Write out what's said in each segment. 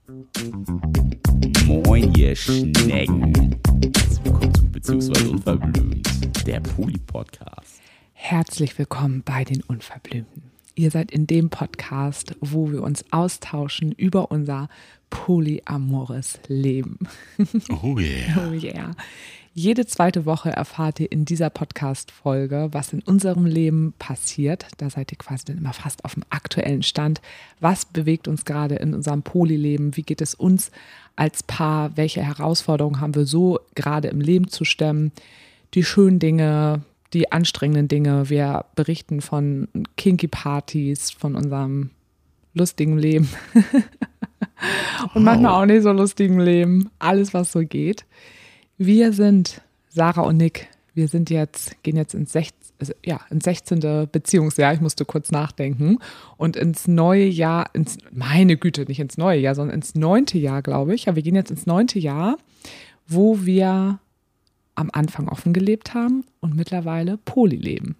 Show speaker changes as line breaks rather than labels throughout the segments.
Moin, ihr Schnecken. Herzlich willkommen zu Beziehungsweise Unverblümt, der Poly-Podcast.
Herzlich willkommen bei den Unverblümten. Ihr seid in dem Podcast, wo wir uns austauschen über unser polyamores Leben.
Oh yeah.
Oh yeah. Jede zweite Woche erfahrt ihr in dieser Podcast-Folge, was in unserem Leben passiert. Da seid ihr quasi dann immer fast auf dem aktuellen Stand. Was bewegt uns gerade in unserem Polyleben? Wie geht es uns als Paar? Welche Herausforderungen haben wir so gerade im Leben zu stemmen? Die schönen Dinge, die anstrengenden Dinge. Wir berichten von Kinky-Partys, von unserem lustigen Leben. Und manchmal auch nicht so lustigen Leben. Alles, was so geht. Wir sind Sarah und Nick. Wir gehen jetzt ins 16. Beziehungsjahr. Ich musste kurz nachdenken. Und ins neue Jahr, meine Güte, nicht ins neue Jahr, sondern ins 9. Jahr, glaube ich. Ja, wir gehen jetzt ins 9. Jahr, wo wir am Anfang offen gelebt haben und mittlerweile Poly leben.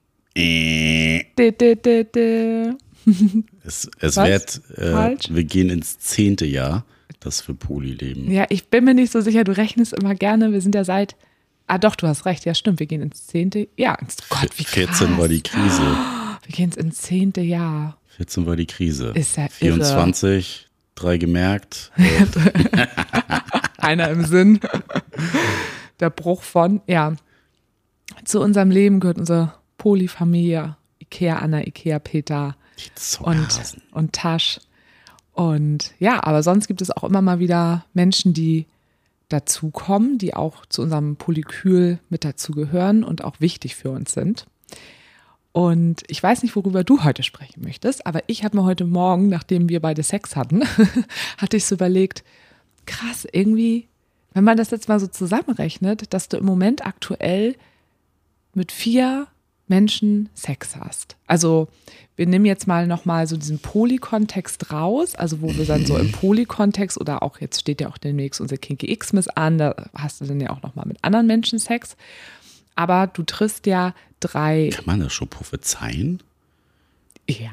Wir gehen ins 10. Jahr. Das für Poly-Leben.
Ja, ich bin mir nicht so sicher, du rechnest immer gerne, wir sind ja seit, doch, du hast recht, ja stimmt, wir gehen ins 10. Ja, Gott, wie krass.
14 war die Krise.
Wir gehen ins 10. Jahr.
14 war die Krise.
Ist ja
24, 3 gemerkt.
Einer im Sinn. Der Bruch von, zu unserem Leben gehört unsere Polyfamilie, Ikea Anna, Ikea Peter und Tasch. Und ja, aber sonst gibt es auch immer mal wieder Menschen, die dazukommen, die auch zu unserem Polykül mit dazugehören und auch wichtig für uns sind. Und ich weiß nicht, worüber du heute sprechen möchtest, aber ich habe mir heute Morgen, nachdem wir beide Sex hatten, hatte ich so überlegt, krass, irgendwie, wenn man das jetzt mal so zusammenrechnet, dass du im Moment aktuell mit 4 Menschen Sex hast. Also wir nehmen jetzt mal nochmal so diesen Poly-Kontext raus, also wo wir dann so im Poly-Kontext oder auch jetzt steht ja auch demnächst unser Kinky Xmas an, da hast du dann ja auch nochmal mit anderen Menschen Sex. Aber du triffst ja 3...
Kann man das schon prophezeien?
Ja.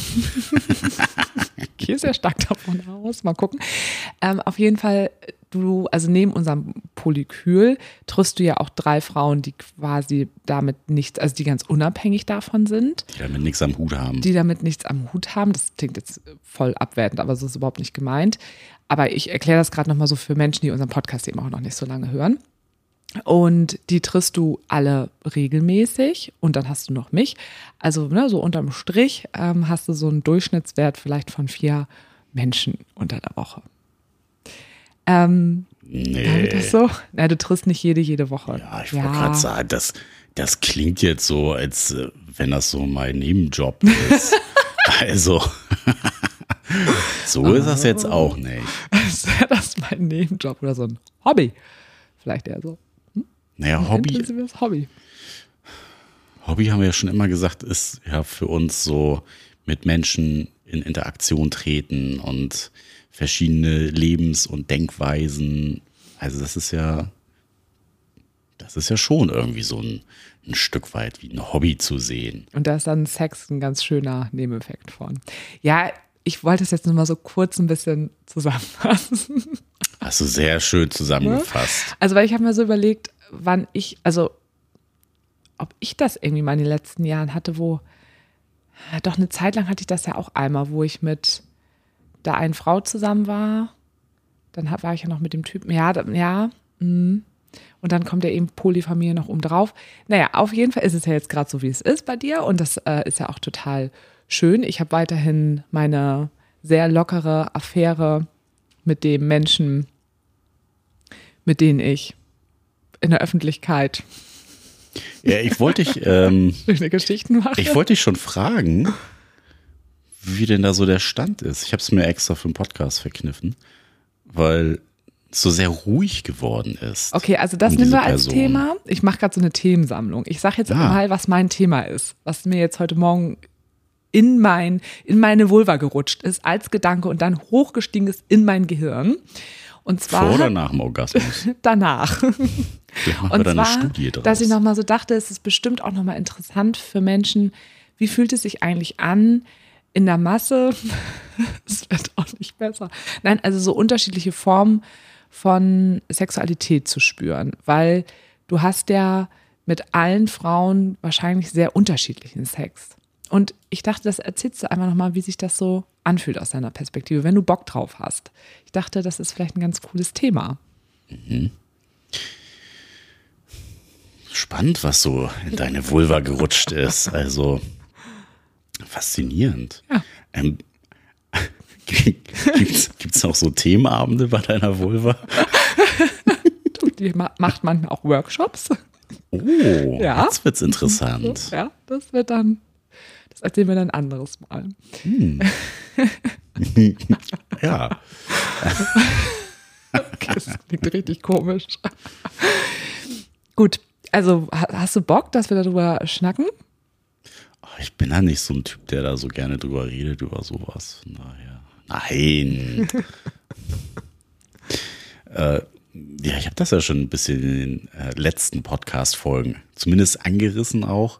Ich gehe sehr stark davon aus. Mal gucken. Auf jeden Fall, also neben unserem Polykül triffst du ja auch 3 Frauen, die quasi damit nichts, also die ganz unabhängig davon sind.
Die damit nichts am Hut haben.
Die damit nichts am Hut haben. Das klingt jetzt voll abwertend, aber so ist überhaupt nicht gemeint. Aber ich erkläre das gerade nochmal so für Menschen, die unseren Podcast eben auch noch nicht so lange hören. Und die triffst du alle regelmäßig und dann hast du noch mich. Also so unterm Strich hast du so einen Durchschnittswert vielleicht von 4 Menschen unter der Woche.
Nee.
Das so? Na, du triffst nicht jede Woche.
Ja, ich wollte gerade sagen, das klingt jetzt so, als wenn das so mein Nebenjob ist. Also, so ist das jetzt auch nicht.
Als wäre das mein Nebenjob oder so ein Hobby. Vielleicht eher so.
Naja,
Hobby
haben wir ja schon immer gesagt, ist ja für uns so mit Menschen in Interaktion treten und verschiedene Lebens- und Denkweisen. Also das ist ja schon irgendwie so ein Stück weit wie ein Hobby zu sehen.
Und da ist dann Sex ein ganz schöner Nebeneffekt von. Ja, ich wollte es jetzt nur mal so kurz ein bisschen zusammenfassen.
Hast du sehr schön zusammengefasst.
Also weil ich habe mir so überlegt, ob ich das irgendwie mal in den letzten Jahren hatte, doch eine Zeit lang hatte ich das ja auch einmal, wo ich mit der einen Frau zusammen war, dann war ich ja noch mit dem Typen, und dann kommt ja eben Polyfamilie noch oben drauf. Naja, auf jeden Fall ist es ja jetzt gerade so, wie es ist bei dir und das ist ja auch total schön. Ich habe weiterhin meine sehr lockere Affäre mit dem Menschen, mit denen ich in der Öffentlichkeit
Ja, ich wollte
schöne Geschichten mache.
Ich wollte dich schon fragen, wie denn da so der Stand ist. Ich habe es mir extra für den Podcast verkniffen, weil es so sehr ruhig geworden ist.
Okay, also das nehmen wir als Thema. Ich mache gerade so eine Themensammlung. Ich sage jetzt mal, was mein Thema ist, was mir jetzt heute Morgen in meine Vulva gerutscht ist als Gedanke und dann hochgestiegen ist in mein Gehirn. Und zwar
vor oder nach dem Orgasmus?
Danach.
Und zwar,
dass ich nochmal so dachte, es ist bestimmt auch nochmal interessant für Menschen, wie fühlt es sich eigentlich an, in der Masse, es wird auch nicht besser. Nein, also so unterschiedliche Formen von Sexualität zu spüren, weil du hast ja mit allen Frauen wahrscheinlich sehr unterschiedlichen Sex. Und ich dachte, das erzählst du einfach nochmal, wie sich das so anfühlt aus deiner Perspektive, wenn du Bock drauf hast. Ich dachte, das ist vielleicht ein ganz cooles Thema.
Mhm. Spannend, was so in deine Vulva gerutscht ist. Also faszinierend.
Ja.
Gibt's auch so Themenabende bei deiner Vulva?
Die macht manchmal auch Workshops.
Oh, ja. Jetzt wird's interessant.
Ja, das erzählen wir dann ein anderes Mal.
Ja.
Okay, das klingt richtig komisch. Gut, also hast du Bock, dass wir darüber schnacken?
Ich bin ja nicht so ein Typ, der da so gerne drüber redet, über sowas. Nein. Ja, ich habe das ja schon ein bisschen in den letzten Podcast-Folgen zumindest angerissen auch.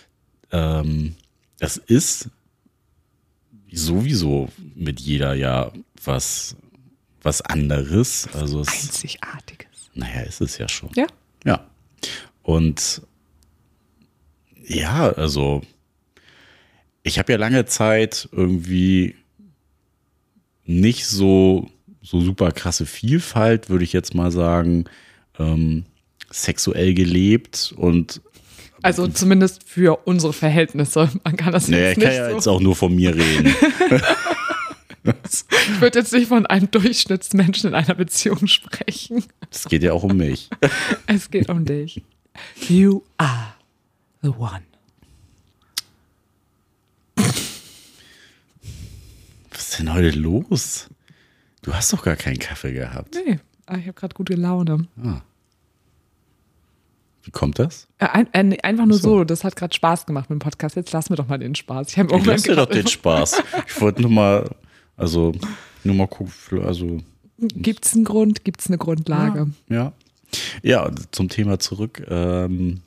Das ist sowieso mit jeder ja was anderes. Also
Einzigartiges.
Naja, ist es ja schon.
Ja.
Ja. Und ja, also ich habe ja lange Zeit irgendwie nicht so super krasse Vielfalt, würde ich jetzt mal sagen, sexuell gelebt und
also zumindest für unsere Verhältnisse. Man kann das
jetzt nicht. Ich kann ja jetzt auch nur von mir reden.
Ich würde jetzt nicht von einem Durchschnittsmenschen in einer Beziehung sprechen.
Es geht ja auch um mich.
Es geht um dich. You are the one.
Was ist denn heute los? Du hast doch gar keinen Kaffee gehabt.
Nee, ich habe gerade gute Laune.
Ah. Wie kommt das?
Einfach nur so. Das hat gerade Spaß gemacht mit dem Podcast. Jetzt lass mir doch mal den Spaß. Ich lass
dir doch den Spaß. Ich wollte nur mal gucken. Also
gibt's einen Grund? Gibt's eine Grundlage?
Ja, zum Thema zurück. Wir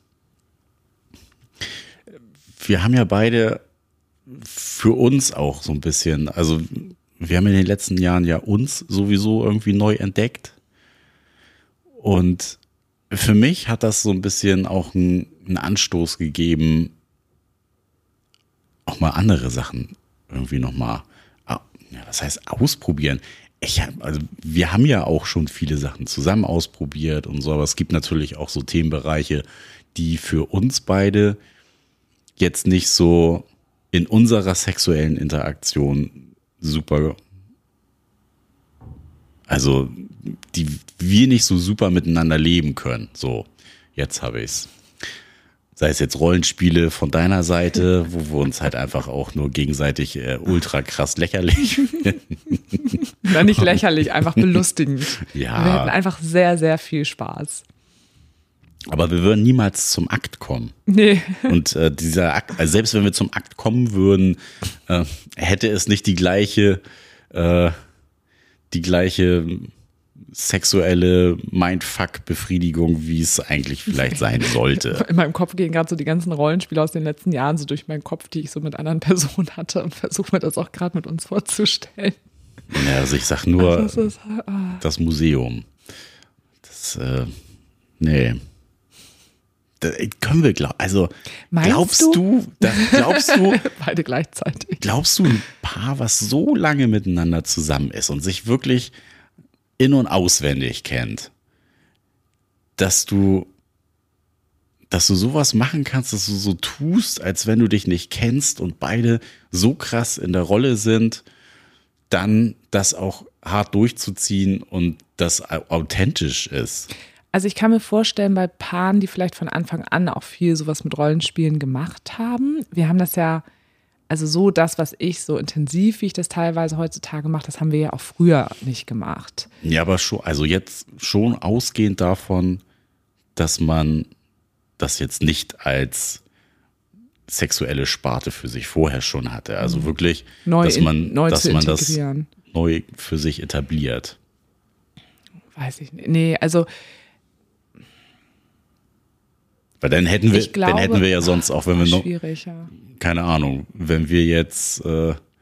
haben ja beide für uns auch so ein bisschen, also wir haben in den letzten Jahren ja uns sowieso irgendwie neu entdeckt. Und für mich hat das so ein bisschen auch einen Anstoß gegeben, auch mal andere Sachen irgendwie nochmal, was heißt ausprobieren? Wir haben ja auch schon viele Sachen zusammen ausprobiert und so, aber es gibt natürlich auch so Themenbereiche, die für uns beide jetzt nicht so in unserer sexuellen Interaktion super, also die wir nicht so super miteinander leben können. So, jetzt habe ich's. Sei es jetzt Rollenspiele von deiner Seite, wo wir uns halt einfach auch nur gegenseitig ultra krass lächerlich finden.
Na, nicht lächerlich, einfach belustigend.
Ja.
Wir hatten einfach sehr, sehr viel Spaß.
Aber wir würden niemals zum Akt kommen.
Nee.
Und dieser Akt, also selbst wenn wir zum Akt kommen würden, hätte es nicht die gleiche sexuelle Mindfuck-Befriedigung, wie es eigentlich vielleicht sein sollte.
In meinem Kopf gehen gerade so die ganzen Rollenspiele aus den letzten Jahren so durch meinen Kopf, die ich so mit anderen Personen hatte und versuche mir das auch gerade mit uns vorzustellen.
Ja, also ich sag nur, das Museum. Das, nee. Das können wir glauben. Also glaubst du,
beide gleichzeitig.
Glaubst du, ein Paar, was so lange miteinander zusammen ist und sich wirklich in- und auswendig kennt, dass du sowas machen kannst, dass du so tust, als wenn du dich nicht kennst und beide so krass in der Rolle sind, dann das auch hart durchzuziehen und das authentisch ist?
Also ich kann mir vorstellen, bei Paaren, die vielleicht von Anfang an auch viel sowas mit Rollenspielen gemacht haben, wir haben das ja, also so das, was ich so intensiv, wie ich das teilweise heutzutage mache, das haben wir ja auch früher nicht gemacht.
Ja, aber schon, also jetzt schon ausgehend davon, dass man das jetzt nicht als sexuelle Sparte für sich vorher schon hatte. Also wirklich, dass man das neu für sich etabliert.
Weiß ich nicht. Nee, also
weil dann hätten wir ja sonst auch, wenn wir noch,
schwierig, ja.
Keine Ahnung, wenn wir jetzt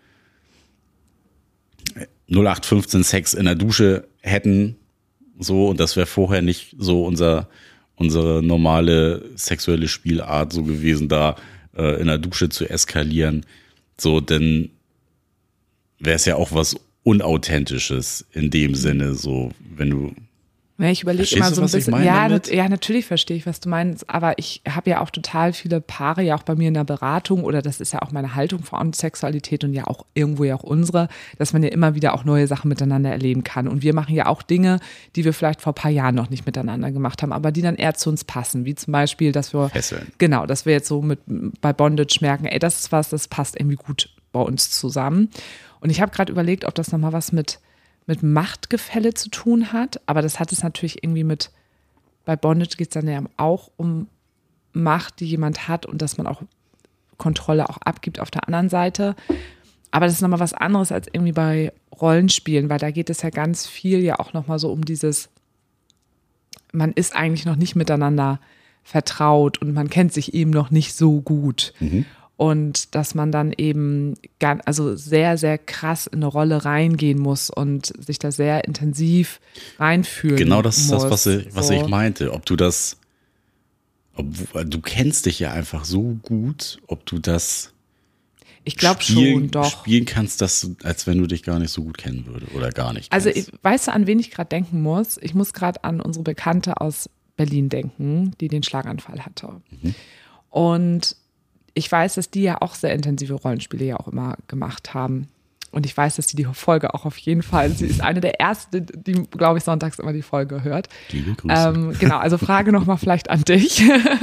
0815 Sex in der Dusche hätten, so, und das wäre vorher nicht so unsere normale sexuelle Spielart so gewesen, da in der Dusche zu eskalieren, so, dann wäre es ja auch was Unauthentisches in dem Sinne, so, wenn du.
Ja, ich überlege immer so ein bisschen. Ja, natürlich verstehe ich, was du meinst, aber ich habe ja auch total viele Paare, ja auch bei mir in der Beratung, oder das ist ja auch meine Haltung vor Sexualität und ja auch irgendwo ja auch unsere, dass man ja immer wieder auch neue Sachen miteinander erleben kann. Und wir machen ja auch Dinge, die wir vielleicht vor ein paar Jahren noch nicht miteinander gemacht haben, aber die dann eher zu uns passen, wie zum Beispiel, dass wir
Fesseln.
Genau, dass wir jetzt so bei Bondage merken, ey, das ist was, das passt irgendwie gut bei uns zusammen. Und ich habe gerade überlegt, ob das nochmal was mit Machtgefälle zu tun hat, aber das hat es natürlich irgendwie bei Bondage geht es dann ja auch um Macht, die jemand hat und dass man auch Kontrolle auch abgibt auf der anderen Seite. Aber das ist nochmal was anderes als irgendwie bei Rollenspielen, weil da geht es ja ganz viel ja auch nochmal so um dieses, man ist eigentlich noch nicht miteinander vertraut und man kennt sich eben noch nicht so gut. Mhm. Und dass man dann eben sehr, sehr krass in eine Rolle reingehen muss und sich da sehr intensiv reinfühlen muss.
Genau, das ist das, was ich meinte. Du kennst dich ja einfach so gut, ob du das
ich glaube schon, doch.
Spielen kannst, als wenn du dich gar nicht so gut kennen würdest oder gar nicht kennst.
Also weißt du, an wen ich gerade denken muss? Ich muss gerade an unsere Bekannte aus Berlin denken, die den Schlaganfall hatte. Mhm. Und ich weiß, dass die ja auch sehr intensive Rollenspiele ja auch immer gemacht haben. Und ich weiß, dass die Folge auch auf jeden Fall, sie ist eine der ersten, die, glaube ich, sonntags immer die Folge hört.
Liebe Grüße.
Genau, also Frage nochmal vielleicht an dich.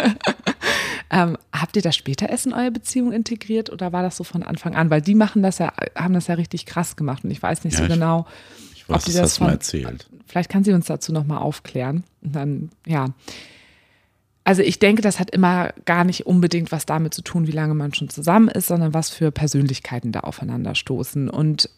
Habt ihr das später erst in eure Beziehung integriert oder war das so von Anfang an? Weil die haben das ja richtig krass gemacht und ich weiß nicht so genau,
ich weiß,
ob die das
hast du mal erzählt.
Vielleicht kann sie uns dazu nochmal aufklären. Und dann, ja. Also ich denke, das hat immer gar nicht unbedingt was damit zu tun, wie lange man schon zusammen ist, sondern was für Persönlichkeiten da aufeinander stoßen. Und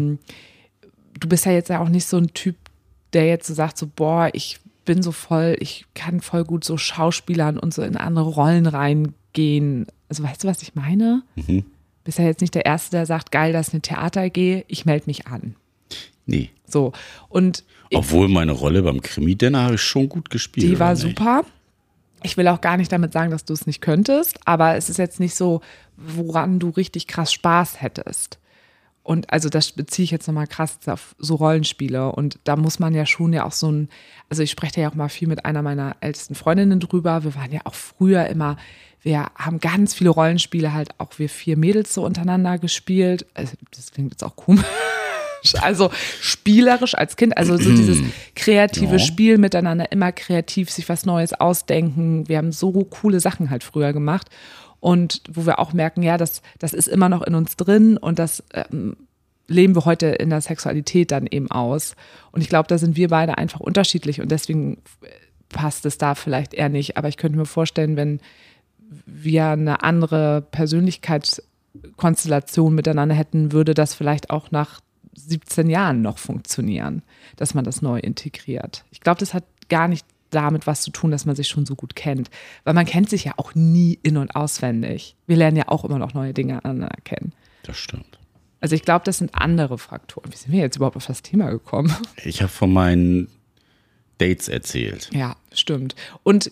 du bist ja jetzt ja auch nicht so ein Typ, der jetzt so sagt, so boah, ich kann voll gut so schauspielern und so in andere Rollen reingehen. Also weißt du, was ich meine? Mhm. Bist ja jetzt nicht der Erste, der sagt, geil, das ist eine Theater AG, ich melde mich an.
Nee.
So. Und
obwohl meine Rolle beim Krimi-Dinner habe ich schon gut gespielt.
Die war super. Ich will auch gar nicht damit sagen, dass du es nicht könntest, aber es ist jetzt nicht so, woran du richtig krass Spaß hättest. Und also das beziehe ich jetzt nochmal krass auf so Rollenspiele. Und da muss man ja schon ja auch also ich spreche ja auch mal viel mit einer meiner ältesten Freundinnen drüber. Wir waren ja auch früher immer, wir haben ganz viele Rollenspiele halt auch wir 4 Mädels so untereinander gespielt. Also das klingt jetzt auch komisch. Also spielerisch als Kind, also so dieses kreative Spiel miteinander, immer kreativ, sich was Neues ausdenken. Wir haben so coole Sachen halt früher gemacht und wo wir auch merken, ja, das ist immer noch in uns drin und das leben wir heute in der Sexualität dann eben aus. Und ich glaube, da sind wir beide einfach unterschiedlich und deswegen passt es da vielleicht eher nicht. Aber ich könnte mir vorstellen, wenn wir eine andere Persönlichkeitskonstellation miteinander hätten, würde das vielleicht auch nach 17 Jahren noch funktionieren, dass man das neu integriert. Ich glaube, das hat gar nicht damit was zu tun, dass man sich schon so gut kennt, weil man kennt sich ja auch nie in- und auswendig. Wir lernen ja auch immer noch neue Dinge aneinander kennen.
Das stimmt.
Also ich glaube, das sind andere Faktoren. Wie sind wir jetzt überhaupt auf das Thema gekommen?
Ich habe von meinen Dates erzählt.
Ja, stimmt. Und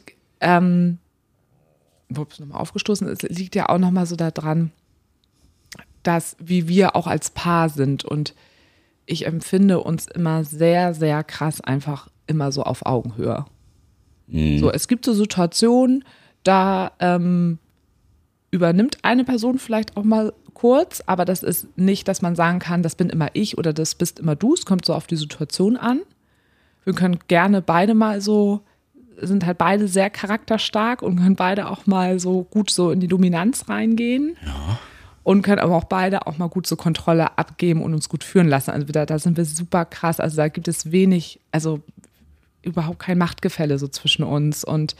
wo es nochmal aufgestoßen ist, liegt ja auch nochmal so daran, dass wie wir auch als Paar sind und ich empfinde uns immer sehr, sehr krass einfach immer so auf Augenhöhe. Mhm. So, es gibt so Situationen, da übernimmt eine Person vielleicht auch mal kurz, aber das ist nicht, dass man sagen kann, das bin immer ich oder das bist immer du. Es kommt so auf die Situation an. Wir können gerne beide mal sind halt beide sehr charakterstark und können beide auch mal so gut so in die Dominanz reingehen.
Ja.
Und können aber auch beide auch mal gut so Kontrolle abgeben und uns gut führen lassen. Also da sind wir super krass. Also da gibt es wenig, also überhaupt kein Machtgefälle so zwischen uns. Und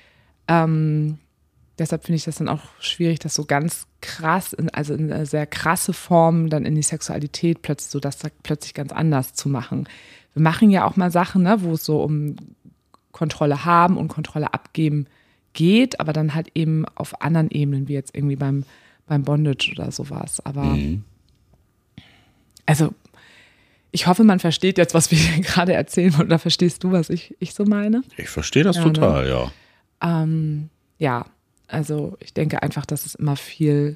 deshalb finde ich das dann auch schwierig, das so ganz krass, also in eine sehr krasse Form dann in die Sexualität plötzlich ganz anders zu machen. Wir machen ja auch mal Sachen, ne, wo es so um Kontrolle haben und Kontrolle abgeben geht, aber dann halt eben auf anderen Ebenen, wie jetzt irgendwie beim Bondage oder sowas. Aber also Ich hoffe, man versteht jetzt, was wir hier gerade erzählen. Oder verstehst du, was ich so meine?
Ich verstehe das total,
ne?
ja.
Ja, also ich denke einfach, dass es immer viel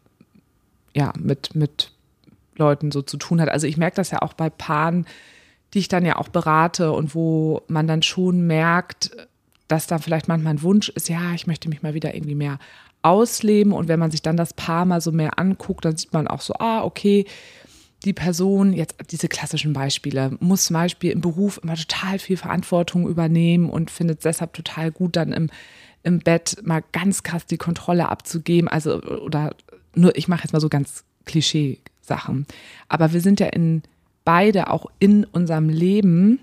mit Leuten so zu tun hat. Also ich merke das ja auch bei Paaren, die ich dann ja auch berate und wo man dann schon merkt, dass da vielleicht manchmal ein Wunsch ist, ja, ich möchte mich mal wieder irgendwie mehr ausleben. Und wenn man sich dann das Paar mal so mehr anguckt, dann sieht man auch so, okay, die Person, jetzt diese klassischen Beispiele, muss zum Beispiel im Beruf immer total viel Verantwortung übernehmen und findet es deshalb total gut, dann im Bett mal ganz krass die Kontrolle abzugeben. Also, oder nur, ich mache jetzt mal so ganz Klischee-Sachen. Aber wir sind ja beide auch in unserem Leben.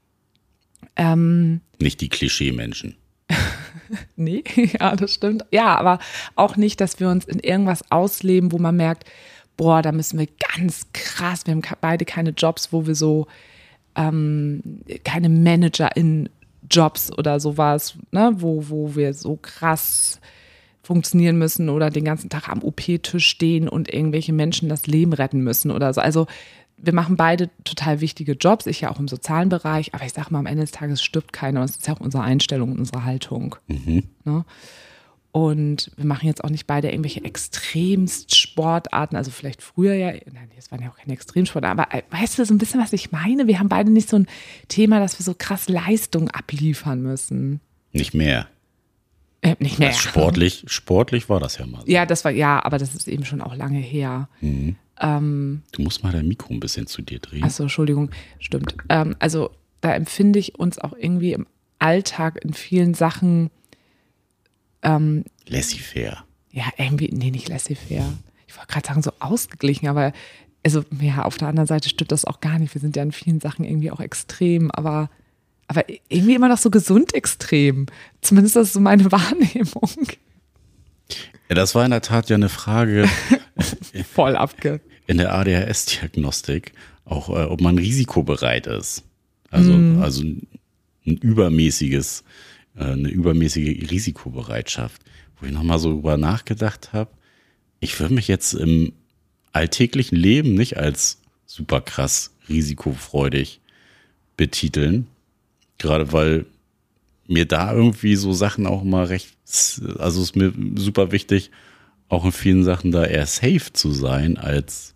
Nicht die Klischee-Menschen.
Nee, ja, das stimmt. Ja, aber auch nicht, dass wir uns in irgendwas ausleben, wo man merkt, boah, da müssen wir ganz krass, wir haben beide keine Jobs, wo wir so, keine Manager in Jobs oder sowas, ne, wo wir so krass funktionieren müssen oder den ganzen Tag am OP-Tisch stehen und irgendwelche Menschen das Leben retten müssen oder so. Also wir machen beide total wichtige Jobs, ich ja auch im sozialen Bereich, aber ich sage mal, am Ende des Tages stirbt keiner und es ist ja auch unsere Einstellung und unsere Haltung. Ne? Und wir machen jetzt auch nicht beide irgendwelche extremst Sportarten, also vielleicht früher ja, nein, das waren ja auch keine Extremsportarten, aber weißt du so ein bisschen, was ich meine? Wir haben beide nicht so ein Thema, dass wir so krass Leistung abliefern müssen.
Nicht mehr.
Nicht mehr.
Sportlich war das ja mal so.
Ja, das war, ja, aber das ist eben schon auch lange her.
Du musst mal dein Mikro ein bisschen zu dir drehen.
Achso, Entschuldigung, stimmt. Also da empfinde ich uns auch irgendwie im Alltag in vielen Sachen
laissez-faire.
Ja, irgendwie, nee, nicht laissez-faire. Ich wollte gerade sagen, so ausgeglichen, aber also, ja, auf der anderen Seite stimmt das auch gar nicht. Wir sind ja in vielen Sachen irgendwie auch extrem, aber irgendwie immer noch so gesund extrem. Zumindest das ist so meine Wahrnehmung.
Ja, das war in der Tat ja eine Frage
Voll
in der ADHS-Diagnostik, auch ob man risikobereit ist. Also eine übermäßige Risikobereitschaft. Wo ich nochmal so drüber nachgedacht habe, ich würde mich jetzt im alltäglichen Leben nicht als super krass risikofreudig betiteln. Gerade weil mir da irgendwie so Sachen auch immer recht, also ist mir super wichtig, auch in vielen Sachen da eher safe zu sein, als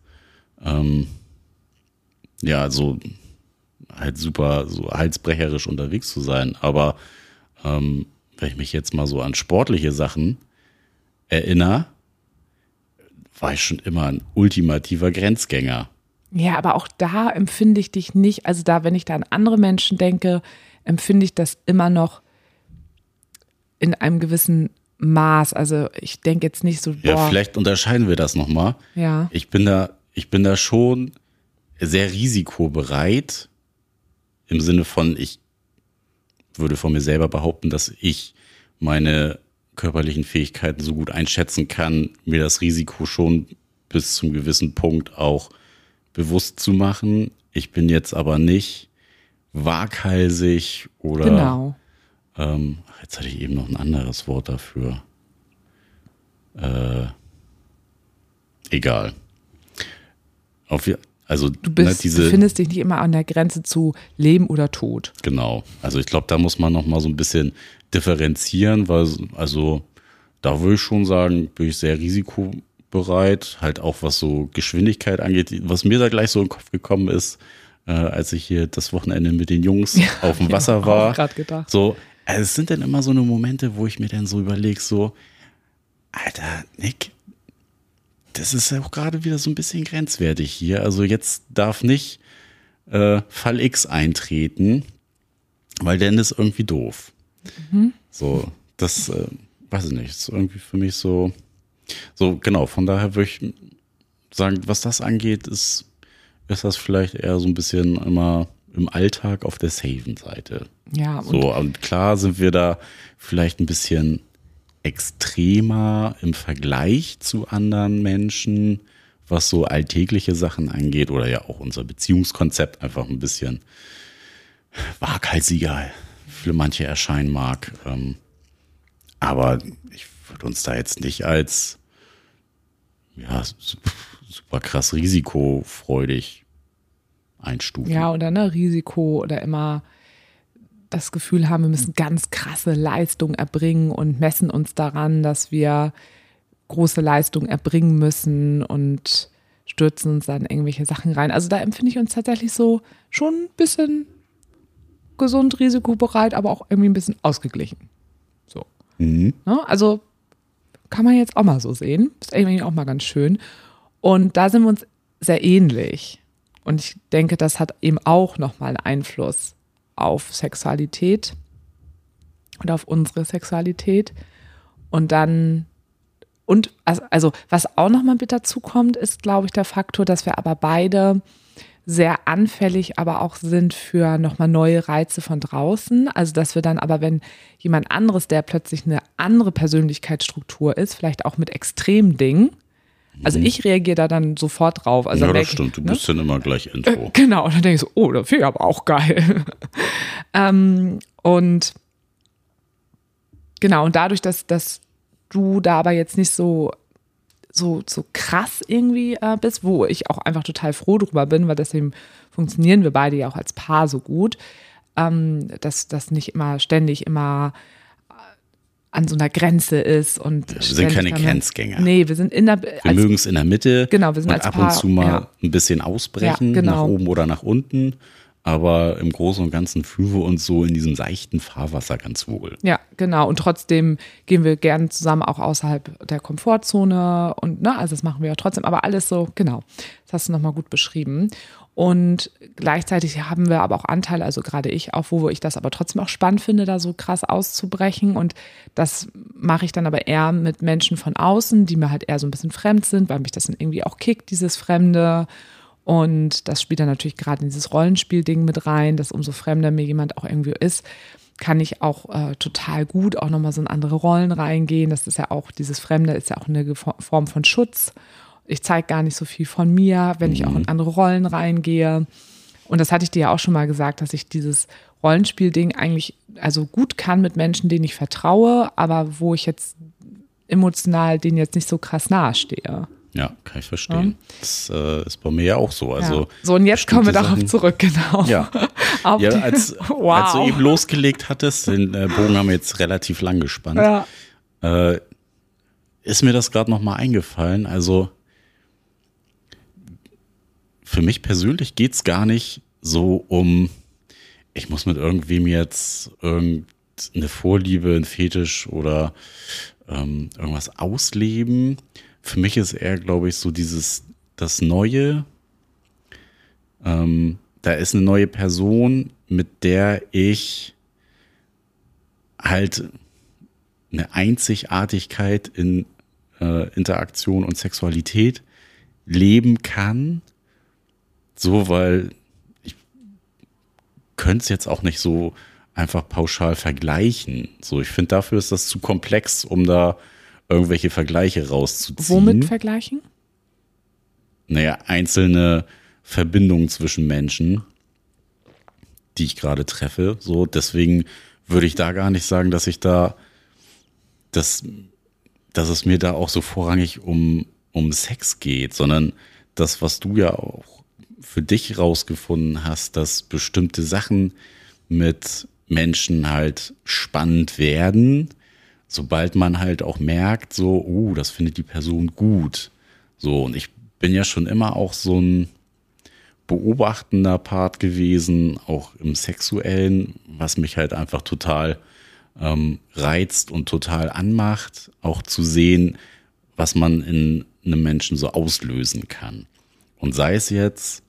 so halt super so halsbrecherisch unterwegs zu sein. Aber wenn ich mich jetzt mal so an sportliche Sachen erinnere, war ich schon immer ein ultimativer Grenzgänger.
Ja, aber auch da empfinde ich dich nicht, also da, wenn ich da an andere Menschen denke, empfinde ich das immer noch in einem gewissen Maß. Also ich denke jetzt nicht so, boah.
Ja, vielleicht unterscheiden wir das nochmal.
Ja.
Ich bin da schon sehr risikobereit, im Sinne von, ich würde von mir selber behaupten, dass ich meine körperlichen Fähigkeiten so gut einschätzen kann, mir das Risiko schon bis zum gewissen Punkt auch bewusst zu machen. Ich bin jetzt aber nicht waghalsig oder
Genau.
Jetzt hatte ich eben noch ein anderes Wort dafür. Egal. Also
du befindest dich nicht immer an der Grenze zu Leben oder Tod.
Genau. Also ich glaube, da muss man noch mal so ein bisschen differenzieren, weil also da würde ich schon sagen, bin ich sehr risikobereit, halt auch was so Geschwindigkeit angeht. Was mir da gleich so in den Kopf gekommen ist, als ich hier das Wochenende mit den Jungs auf dem Wasser war.
Ich gerade gedacht.
So, also es sind dann immer so eine Momente, wo ich mir dann so überlege, so, Alter, Nick, das ist ja auch gerade wieder so ein bisschen grenzwertig hier. Also jetzt darf nicht Fall X eintreten, weil dann ist irgendwie doof. So, das, weiß ich nicht, ist irgendwie für mich so genau, von daher würde ich sagen, was das angeht, ist das vielleicht eher so ein bisschen immer im Alltag auf der safen Seite.
Ja.
Und klar sind wir da vielleicht ein bisschen extremer im Vergleich zu anderen Menschen, was so alltägliche Sachen angeht oder ja auch unser Beziehungskonzept einfach ein bisschen waghalsiger für manche erscheinen mag. Aber ich würde uns da jetzt nicht als super krass risikofreudig einstufen.
Ja, oder Risiko oder immer das Gefühl haben, wir müssen ganz krasse Leistung erbringen und messen uns daran, dass wir große Leistung erbringen müssen und stürzen uns dann irgendwelche Sachen rein. Also da empfinde ich uns tatsächlich so schon ein bisschen gesund, risikobereit, aber auch irgendwie ein bisschen ausgeglichen. So. Ne? Also kann man jetzt auch mal so sehen. Ist irgendwie auch mal ganz schön. Und da sind wir uns sehr ähnlich. Und ich denke, das hat eben auch nochmal einen Einfluss auf Sexualität und auf unsere Sexualität. Und dann, und also was auch nochmal mit dazu kommt, ist, glaube ich, der Faktor, dass wir aber beide sehr anfällig aber auch sind für nochmal neue Reize von draußen. Also dass wir dann aber, wenn jemand anderes, der plötzlich eine andere Persönlichkeitsstruktur ist, vielleicht auch mit Extremdingen, also ich reagiere da dann sofort drauf. Also
ja, das stimmt. Du bist dann immer gleich Intro.
Genau, und dann denke ich so, oh, das finde ich aber auch geil. Und genau, und dadurch, dass du da aber jetzt nicht so krass irgendwie bist, wo ich auch einfach total froh drüber bin, weil deswegen funktionieren wir beide ja auch als Paar so gut, dass das nicht immer ständig immer an so einer Grenze ist. Und
wir sind keine Grenzgänger.
Nee, wir sind
wir mögen es in der Mitte,
genau, wir sind
und
als
ab
Paar,
und zu mal ein bisschen ausbrechen,
ja, genau.
nach oben oder nach unten. Aber im Großen und Ganzen fühlen wir uns so in diesem seichten Fahrwasser ganz wohl.
Ja, genau. Und trotzdem gehen wir gerne zusammen auch außerhalb der Komfortzone. Und also das machen wir ja trotzdem. Aber alles so, genau. Das hast du nochmal gut beschrieben. Und gleichzeitig haben wir aber auch Anteile, also gerade ich auch, wo ich das aber trotzdem auch spannend finde, da so krass auszubrechen. Und das mache ich dann aber eher mit Menschen von außen, die mir halt eher so ein bisschen fremd sind, weil mich das dann irgendwie auch kickt, dieses Fremde. Und das spielt dann natürlich gerade in dieses Rollenspiel-Ding mit rein, dass umso fremder mir jemand auch irgendwie ist, kann ich auch total gut auch nochmal so in andere Rollen reingehen. Das ist ja auch, dieses Fremde ist ja auch eine Form von Schutz. Ich zeige gar nicht so viel von mir, wenn ich auch in andere Rollen reingehe. Und das hatte ich dir ja auch schon mal gesagt, dass ich dieses Rollenspiel-Ding eigentlich also gut kann mit Menschen, denen ich vertraue, aber wo ich jetzt emotional denen jetzt nicht so krass nahe stehe.
Ja, kann ich verstehen. Ja. Das ist bei mir ja auch so. Also
ja. So, und jetzt kommen wir darauf zurück, genau.
Ja, als du eben losgelegt hattest, den Bogen haben wir jetzt relativ lang gespannt, ist mir das gerade nochmal eingefallen. Also für mich persönlich geht es gar nicht so um, ich muss mit irgendwem jetzt irgendeine Vorliebe, ein Fetisch oder irgendwas ausleben. Für mich ist eher, glaube ich, so das Neue. Da ist eine neue Person, mit der ich halt eine Einzigartigkeit in Interaktion und Sexualität leben kann. So, weil ich könnte es jetzt auch nicht so einfach pauschal vergleichen. So, ich finde, dafür ist das zu komplex, um da irgendwelche Vergleiche rauszuziehen.
Womit vergleichen?
Naja, einzelne Verbindungen zwischen Menschen, die ich gerade treffe. So, deswegen würde ich da gar nicht sagen, dass es mir da auch so vorrangig um Sex geht, sondern das, was du ja auch für dich rausgefunden hast, dass bestimmte Sachen mit Menschen halt spannend werden, sobald man halt auch merkt, so, das findet die Person gut. So, und ich bin ja schon immer auch so ein beobachtender Part gewesen, auch im Sexuellen, was mich halt einfach total reizt und total anmacht, auch zu sehen, was man in einem Menschen so auslösen kann. Und sei es jetzt,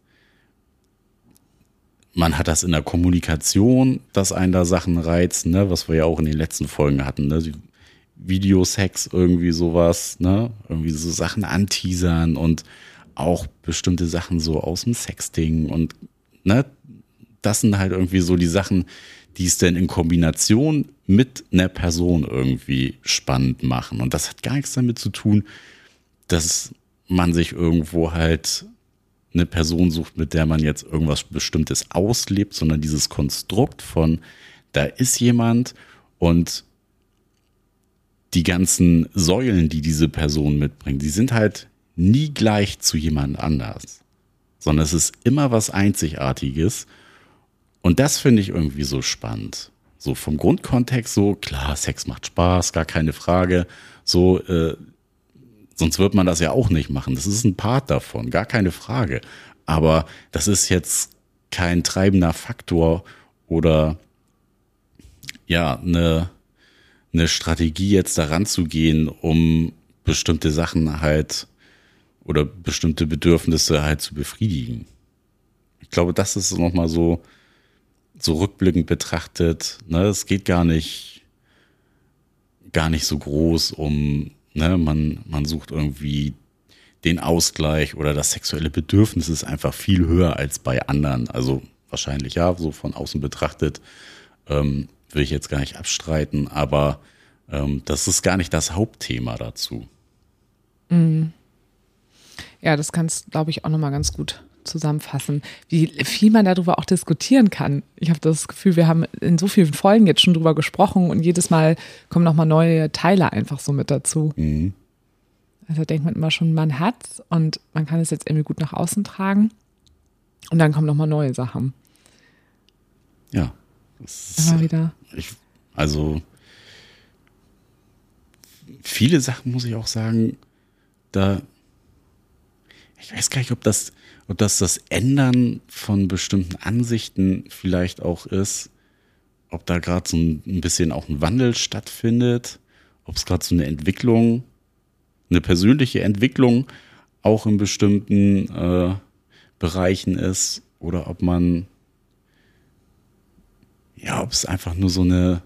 man hat das in der Kommunikation, dass einen da Sachen reizen, ne, was wir ja auch in den letzten Folgen hatten, ne, Videosex, irgendwie sowas, ne, irgendwie so Sachen anteasern und auch bestimmte Sachen so aus dem Sexting und, ne, das sind halt irgendwie so die Sachen, die es denn in Kombination mit einer Person irgendwie spannend machen. Und das hat gar nichts damit zu tun, dass man sich irgendwo halt eine Person sucht, mit der man jetzt irgendwas Bestimmtes auslebt, sondern dieses Konstrukt von, da ist jemand und die ganzen Säulen, die diese Person mitbringt, die sind halt nie gleich zu jemand anders. sondern es ist immer was Einzigartiges. Und das finde ich irgendwie so spannend. So vom Grundkontext so, klar, Sex macht Spaß, gar keine Frage. So, sonst wird man das ja auch nicht machen. Das ist ein Part davon, gar keine Frage. Aber das ist jetzt kein treibender Faktor oder ja, eine Strategie jetzt daran zu gehen, um bestimmte Sachen halt oder bestimmte Bedürfnisse halt zu befriedigen. Ich glaube, das ist nochmal so rückblickend betrachtet, ne, es geht gar nicht so groß um, ne, man sucht irgendwie den Ausgleich oder das sexuelle Bedürfnis ist einfach viel höher als bei anderen. Also wahrscheinlich ja, so von außen betrachtet, will ich jetzt gar nicht abstreiten, aber das ist gar nicht das Hauptthema dazu.
Ja, das kannst du, glaube ich, auch nochmal ganz gut zusammenfassen, wie viel man darüber auch diskutieren kann. Ich habe das Gefühl, wir haben in so vielen Folgen jetzt schon drüber gesprochen und jedes Mal kommen nochmal neue Teile einfach so mit dazu.
Mhm.
Also denkt man immer schon, man hat's und man kann es jetzt irgendwie gut nach außen tragen und dann kommen nochmal neue Sachen.
Ja.
Immer wieder.
Also viele Sachen muss ich auch sagen, ich weiß gar nicht, ob das Ändern von bestimmten Ansichten vielleicht auch ist, ob da gerade so ein bisschen auch ein Wandel stattfindet, ob es gerade so eine persönliche Entwicklung auch in bestimmten Bereichen ist oder ob es einfach nur so eine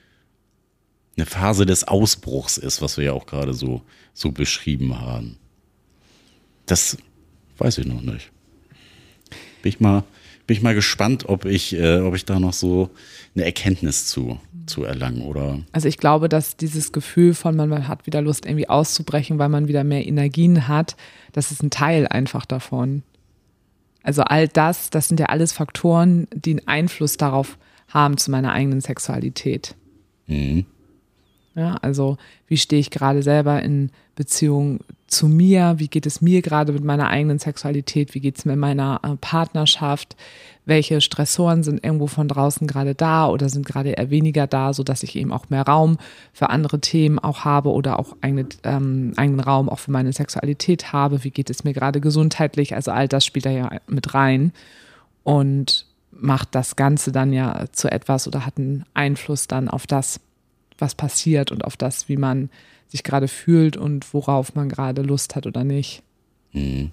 Phase des Ausbruchs ist, was wir ja auch gerade so beschrieben haben. Das weiß ich noch nicht. Bin ich mal gespannt, ob ich da noch so eine Erkenntnis zu erlangen, oder?
Also ich glaube, dass dieses Gefühl von man hat wieder Lust irgendwie auszubrechen, weil man wieder mehr Energien hat, das ist ein Teil einfach davon. Also all das sind ja alles Faktoren, die einen Einfluss darauf haben zu meiner eigenen Sexualität.
Mhm.
Ja, also wie stehe ich gerade selber in Beziehung zu mir? Wie geht es mir gerade mit meiner eigenen Sexualität? Wie geht es mir in meiner Partnerschaft? Welche Stressoren sind irgendwo von draußen gerade da oder sind gerade eher weniger da, sodass ich eben auch mehr Raum für andere Themen auch habe oder auch eigenen Raum auch für meine Sexualität habe? Wie geht es mir gerade gesundheitlich? Also all das spielt da ja mit rein und macht das Ganze dann ja zu etwas oder hat einen Einfluss dann auf das, was passiert und auf das, wie man sich gerade fühlt und worauf man gerade Lust hat oder nicht.
Mhm.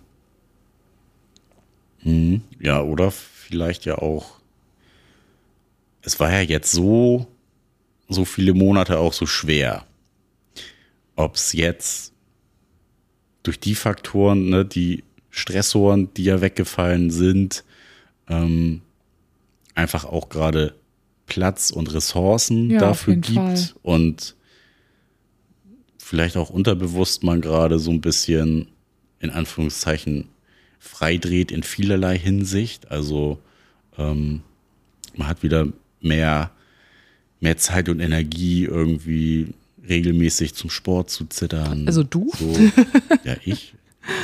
Mhm. Ja, oder vielleicht ja auch, es war ja jetzt so viele Monate auch so schwer. Ob es jetzt durch die Faktoren, ne, die Stressoren, die ja weggefallen sind, einfach auch gerade Platz und Ressourcen dafür gibt Fall. Und vielleicht auch unterbewusst man gerade so ein bisschen in Anführungszeichen freidreht in vielerlei Hinsicht. Also man hat wieder mehr Zeit und Energie irgendwie regelmäßig zum Sport zu zittern.
Also du?
So, ja, ich.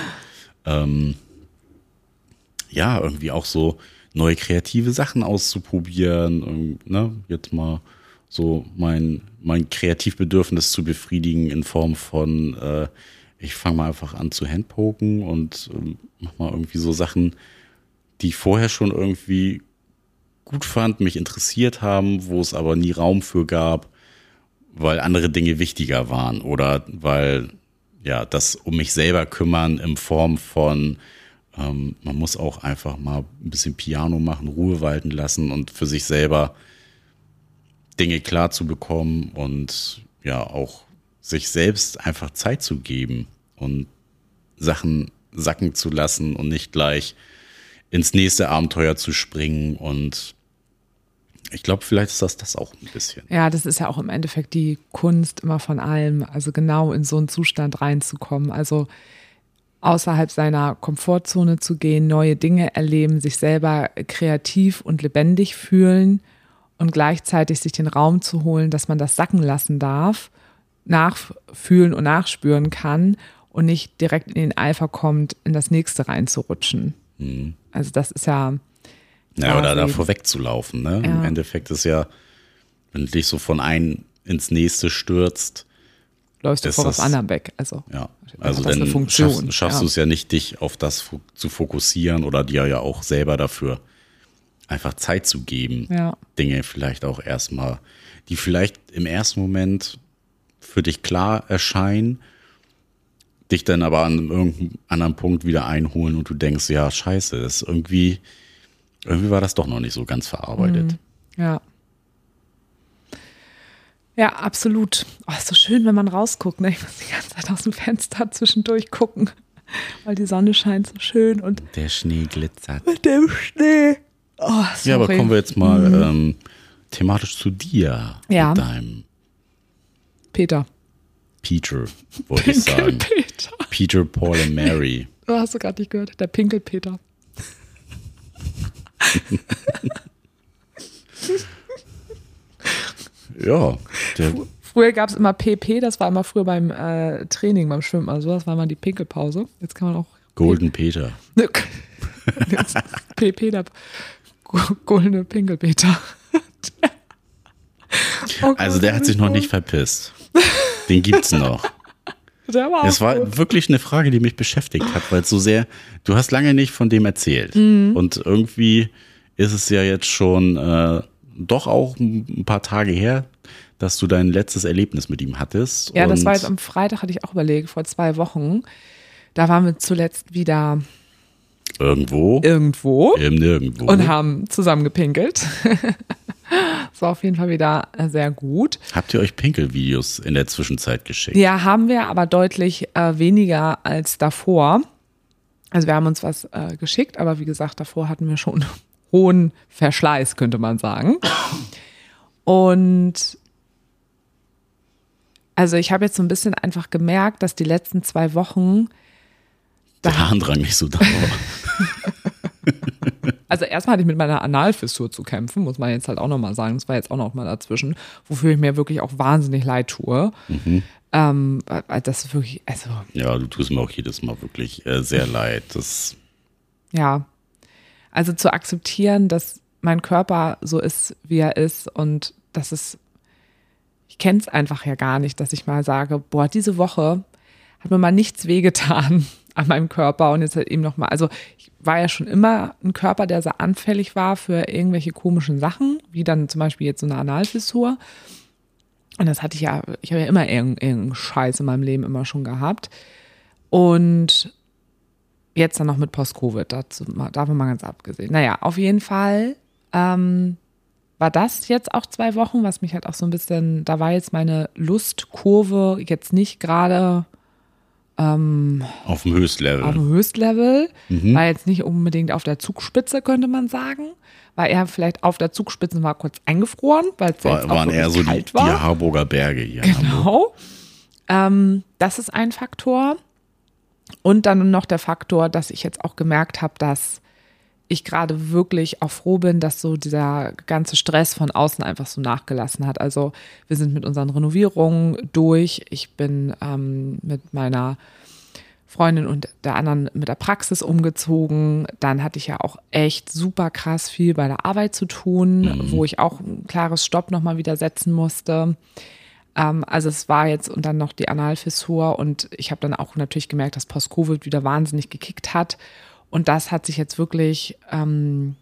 Ja, irgendwie auch so neue kreative Sachen auszuprobieren, ne? Jetzt mal so mein Kreativbedürfnis zu befriedigen in Form von, ich fange mal einfach an zu Handpoken und mach mal irgendwie so Sachen, die ich vorher schon irgendwie gut fand, mich interessiert haben, wo es aber nie Raum für gab, weil andere Dinge wichtiger waren oder weil ja das um mich selber kümmern in Form von man muss auch einfach mal ein bisschen Piano machen, Ruhe walten lassen und für sich selber Dinge klar zu bekommen und ja auch sich selbst einfach Zeit zu geben und Sachen sacken zu lassen und nicht gleich ins nächste Abenteuer zu springen. Und ich glaube, vielleicht ist das auch ein bisschen.
Ja, das ist ja auch im Endeffekt die Kunst immer von allem, also genau in so einen Zustand reinzukommen. Also außerhalb seiner Komfortzone zu gehen, neue Dinge erleben, sich selber kreativ und lebendig fühlen und gleichzeitig sich den Raum zu holen, dass man das sacken lassen darf, nachfühlen und nachspüren kann und nicht direkt in den Eifer kommt, in das nächste reinzurutschen. Also das ist ja.
Ja, oder da vorwegzulaufen, ne?
Ja.
Im Endeffekt ist ja, wenn du dich so von einem ins nächste stürzt,
läufst du vor was anderem weg. Also,
also
das
dann
eine Funktion.
schaffst du es ja nicht, dich auf das zu fokussieren oder dir ja auch selber dafür einfach Zeit zu geben, Dinge vielleicht auch erstmal, die vielleicht im ersten Moment für dich klar erscheinen, dich dann aber an irgendeinem anderen Punkt wieder einholen und du denkst, ja, scheiße, das ist irgendwie war das doch noch nicht so ganz verarbeitet.
Ja. Ja, absolut. Oh, ist so schön, wenn man rausguckt. Ne? Ich muss die ganze Zeit aus dem Fenster zwischendurch gucken, weil die Sonne scheint so schön und
der Schnee glitzert.
Mit dem Schnee. Oh, sorry.
Ja, aber kommen wir jetzt mal thematisch zu dir.
Ja.
Mit deinem
Peter,
wollte ich sagen.
Peter.
Peter, Paul und Mary.
Du hast du gerade nicht gehört. Der Pinkelpeter.
Ja.
Früher gab es immer PP, das war immer früher beim Training, beim Schwimmen. Also das war mal die Pinkelpause. Jetzt kann man auch.
Golden Peter.
PP, der goldene Pinkelpeter. Oh
also der hat sich noch nicht verpisst. Den gibt's noch. Es war wirklich eine Frage, die mich beschäftigt hat, weil es so sehr, du hast lange nicht von dem erzählt. Und irgendwie ist es ja jetzt schon doch auch ein paar Tage her, dass du dein letztes Erlebnis mit ihm hattest.
Ja, das war jetzt am Freitag, hatte ich auch überlegt, vor 2 Wochen. Da waren wir zuletzt wieder
irgendwo. Im Nirgendwo.
Und haben zusammen gepinkelt. Das war auf jeden Fall wieder sehr gut.
Habt ihr euch Pinkelvideos in der Zwischenzeit geschickt?
Ja, haben wir, aber deutlich weniger als davor. Also wir haben uns was geschickt, aber wie gesagt, davor hatten wir schon hohen Verschleiß, könnte man sagen. Und also ich habe jetzt so ein bisschen einfach gemerkt, dass die letzten 2 Wochen
der Harndrang nicht so da war.
Also erstmal hatte ich mit meiner Analfissur zu kämpfen, muss man jetzt halt auch nochmal sagen. Das war jetzt auch noch mal dazwischen, wofür ich mir wirklich auch wahnsinnig leid tue. Das ist wirklich, also.
Ja, du tust mir auch jedes Mal wirklich sehr leid.
Ja, also zu akzeptieren, dass mein Körper so ist, wie er ist und das ist, ich kenne es einfach ja gar nicht, dass ich mal sage, boah, diese Woche hat mir mal nichts wehgetan an meinem Körper und jetzt halt eben nochmal, also ich war ja schon immer ein Körper, der sehr anfällig war für irgendwelche komischen Sachen, wie dann zum Beispiel jetzt so eine Analfissur. Und das hatte ich habe ja immer irgendeinen Scheiß in meinem Leben immer schon gehabt. Und jetzt dann noch mit Post-Covid, davon mal ganz abgesehen. Naja, auf jeden Fall war das jetzt auch 2 Wochen, was mich halt auch so ein bisschen, da war jetzt meine Lustkurve jetzt nicht gerade
auf dem Höchstlevel.
Auf dem Höchstlevel, war jetzt nicht unbedingt auf der Zugspitze, könnte man sagen. War eher vielleicht auf der Zugspitze, war kurz eingefroren, weil es jetzt auch
waren eher so
kalt
die Harburger Berge hier.
Genau. Das ist ein Faktor. Und dann noch der Faktor, dass ich jetzt auch gemerkt habe, dass ich gerade wirklich auch froh bin, dass so dieser ganze Stress von außen einfach so nachgelassen hat. Also wir sind mit unseren Renovierungen durch. Ich bin mit meiner Freundin und der anderen mit der Praxis umgezogen. Dann hatte ich ja auch echt super krass viel bei der Arbeit zu tun, wo ich auch ein klares Stopp nochmal wieder setzen musste. Also es war jetzt und dann noch die Analfissur und ich habe dann auch natürlich gemerkt, dass Post-Covid wieder wahnsinnig gekickt hat. Und das hat sich jetzt wirklich, wann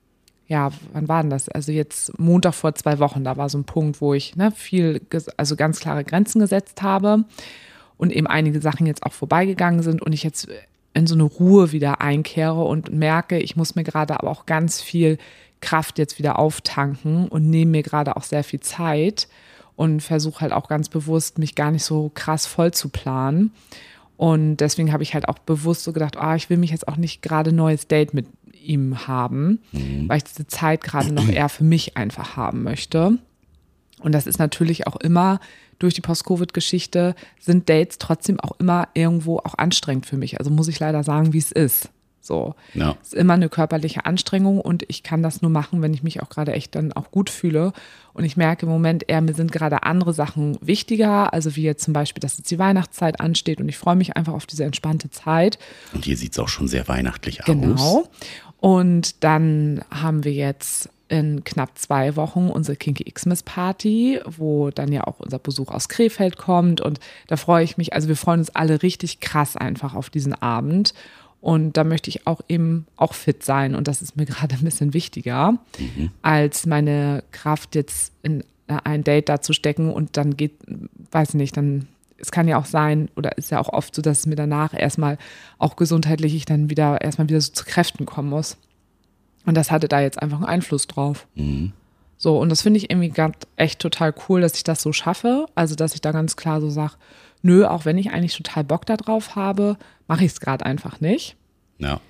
war denn das? Also jetzt Montag vor 2 Wochen, da war so ein Punkt, wo ich also ganz klare Grenzen gesetzt habe und eben einige Sachen jetzt auch vorbeigegangen sind und ich jetzt in so eine Ruhe wieder einkehre und merke, ich muss mir gerade aber auch ganz viel Kraft jetzt wieder auftanken und nehme mir gerade auch sehr viel Zeit und versuche halt auch ganz bewusst, mich gar nicht so krass voll zu planen. Und deswegen habe ich halt auch bewusst so gedacht, ich will mich jetzt auch nicht gerade ein neues Date mit ihm haben, weil ich diese Zeit gerade noch eher für mich einfach haben möchte. Und das ist natürlich auch immer, durch die Post-Covid-Geschichte, sind Dates trotzdem auch immer irgendwo auch anstrengend für mich. Also muss ich leider sagen, wie es ist. So,
Ja.
es ist immer eine körperliche Anstrengung und ich kann das nur machen, wenn ich mich auch gerade echt dann auch gut fühle. Und ich merke im Moment eher, mir sind gerade andere Sachen wichtiger, also wie jetzt zum Beispiel, dass jetzt die Weihnachtszeit ansteht und ich freue mich einfach auf diese entspannte Zeit.
Und hier sieht es auch schon sehr weihnachtlich aus.
Genau. Und dann haben wir jetzt in knapp 2 Wochen unsere Kinky Xmas Party, wo dann ja auch unser Besuch aus Krefeld kommt. Und da freue ich mich, also wir freuen uns alle richtig krass einfach auf diesen Abend. Und da möchte ich auch eben auch fit sein. Und das ist mir gerade ein bisschen wichtiger, als meine Kraft jetzt in ein Date da zu stecken. Und dann geht, weiß nicht, dann, es kann ja auch sein, oder ist ja auch oft so, dass es mir danach erstmal auch gesundheitlich ich dann erstmal wieder so zu Kräften kommen muss. Und das hatte da jetzt einfach einen Einfluss drauf. So, und das finde ich irgendwie echt total cool, dass ich das so schaffe. Also, dass ich da ganz klar so sage, nö, auch wenn ich eigentlich total Bock da drauf habe, mache ich es gerade einfach nicht.
Ja.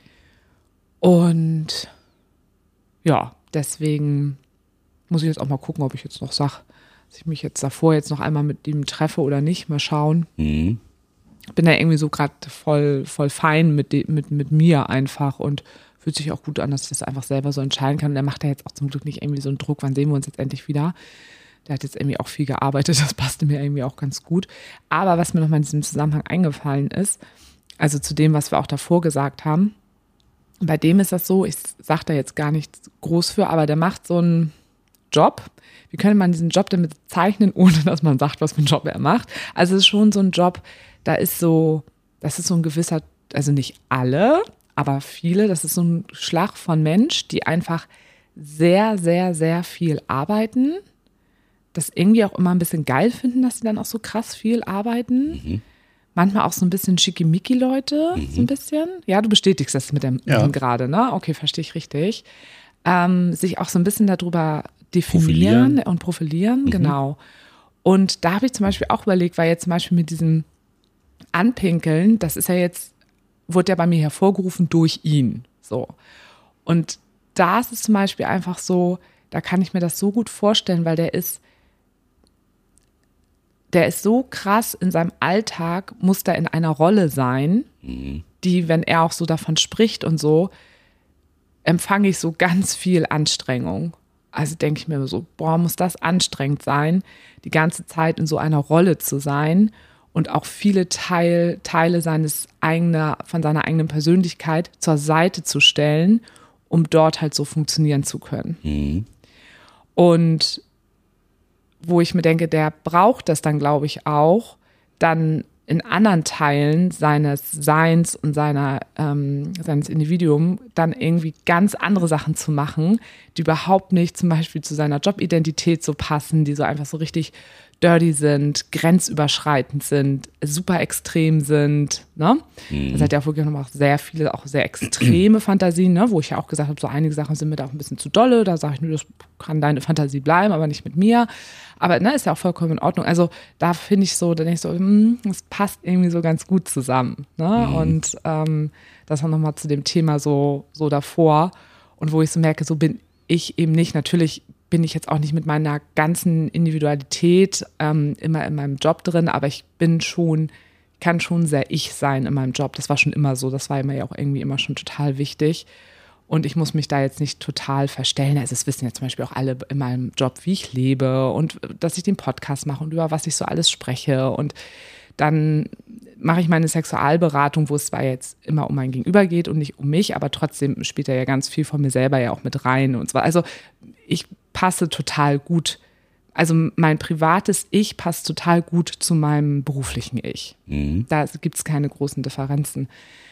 Und ja, deswegen muss ich jetzt auch mal gucken, ob ich jetzt noch sage, dass ich mich jetzt davor jetzt noch einmal mit ihm treffe oder nicht. Mal schauen. Bin da irgendwie so gerade voll fein mit mir einfach und fühlt sich auch gut an, dass ich das einfach selber so entscheiden kann. Und er macht ja jetzt auch zum Glück nicht irgendwie so einen Druck, wann sehen wir uns jetzt endlich wieder. Der hat jetzt irgendwie auch viel gearbeitet, das passte mir irgendwie auch ganz gut. Aber was mir nochmal in diesem Zusammenhang eingefallen ist, also zu dem, was wir auch davor gesagt haben, bei dem ist das so, ich sage da jetzt gar nichts groß für, aber der macht so einen Job. Wie könnte man diesen Job denn bezeichnen, ohne dass man sagt, was für einen Job er macht? Also es ist schon so ein Job, das ist so ein gewisser, also nicht alle, aber viele, das ist so ein Schlag von Mensch, die einfach sehr, sehr, sehr viel arbeiten, das irgendwie auch immer ein bisschen geil finden, dass sie dann auch so krass viel arbeiten. Manchmal auch so ein bisschen Schickimicki-Leute, so ein bisschen. Ja, du bestätigst das mit dem gerade, ne? Okay, verstehe ich richtig. Sich auch so ein bisschen darüber definieren und profilieren, genau. Und da habe ich zum Beispiel auch überlegt, weil jetzt zum Beispiel mit diesem Anpinkeln, das ist ja jetzt, wurde ja bei mir hervorgerufen durch ihn. So. Und da ist es zum Beispiel einfach so, da kann ich mir das so gut vorstellen, weil der ist so krass in seinem Alltag, muss da in einer Rolle sein, die, wenn er auch so davon spricht und so, empfange ich so ganz viel Anstrengung. Also denke ich mir so, boah, muss das anstrengend sein, die ganze Zeit in so einer Rolle zu sein und auch viele Teile von seiner eigenen Persönlichkeit zur Seite zu stellen, um dort halt so funktionieren zu können. Und wo ich mir denke, der braucht das dann, glaube ich, auch, dann in anderen Teilen seines Seins und seines Individuums dann irgendwie ganz andere Sachen zu machen, die überhaupt nicht zum Beispiel zu seiner Jobidentität so passen, die so einfach so richtig dirty sind, grenzüberschreitend sind, super extrem sind. Ne? Das hat ja auch wirklich noch sehr viele, auch sehr extreme Fantasien, ne? Wo ich ja auch gesagt habe, so einige Sachen sind mir da auch ein bisschen zu dolle. Da sage ich nur, das kann deine Fantasie bleiben, aber nicht mit mir. Aber ne, ist ja auch vollkommen in Ordnung. Also da finde ich so, da denke ich so, das passt irgendwie so ganz gut zusammen. Ne? Und das auch nochmal zu dem Thema so davor. Und wo ich so merke, so bin ich eben nicht. Natürlich bin ich jetzt auch nicht mit meiner ganzen Individualität immer in meinem Job drin, aber ich kann schon sehr ich sein in meinem Job. Das war schon immer so, das war mir ja auch irgendwie immer schon total wichtig. Und ich muss mich da jetzt nicht total verstellen. Also es wissen ja zum Beispiel auch alle in meinem Job, wie ich lebe und dass ich den Podcast mache und über was ich so alles spreche. Und dann mache ich meine Sexualberatung, wo es zwar jetzt immer um mein Gegenüber geht und nicht um mich, aber trotzdem spielt da ja ganz viel von mir selber ja auch mit rein. Und zwar, also ich passe total gut, also mein privates Ich passt total gut zu meinem beruflichen Ich. Da gibt es keine großen Differenzen.